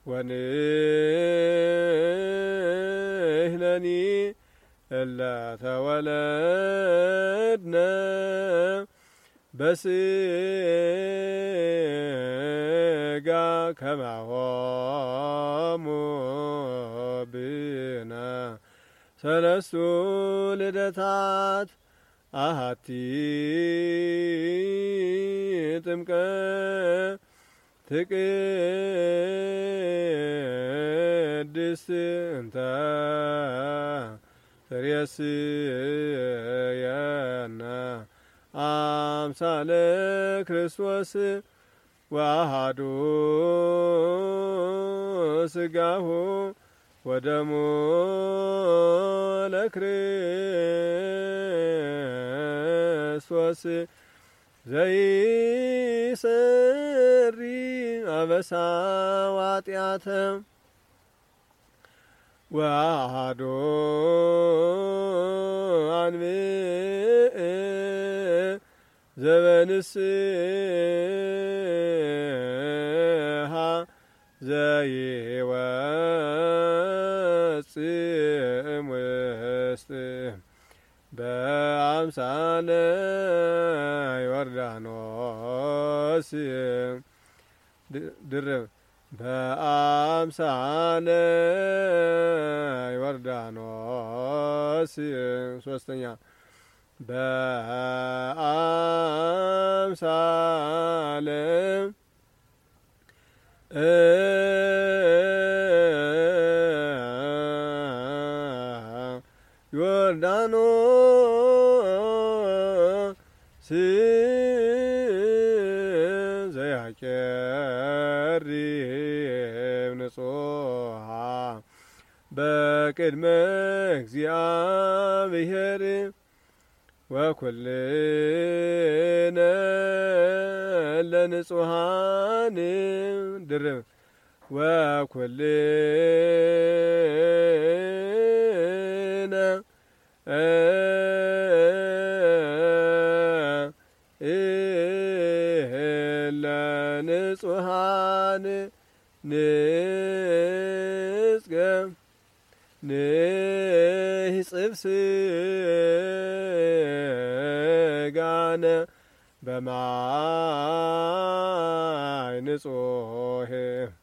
ወንሕነኒ እለ ተወለድነ በሥጋ ከማሆሙ ብነ ሰለስቱ ልደታት አሐቲ ጥምቀት ትቅድስት እንተ ትሬስየነ አምሳለ ክርስቶስ ወአሐዱ ሥጋሁ ወደሙ ለክርስቶስ ዘይሰሪ አበሳ ወኃጢአተ ወአሐዱ አንብዕ ዘበንስሐ ዘይወፅእ እምውስጥ በአምሳለ ዮርዳኖስ ድርብ በአምሳለ ዮርዳኖስ ሶስተኛ በአምሳለ ዮርዳኖስ ዘያቄርብ ንጹሐ በቅድመ እግዚአብሔር ወኩልነ ለንጹሐን ድርብ ወኩልነ ለንጹሐን ንጽገም ንሕጽብ ሥጋነ በማይ ንጹሕ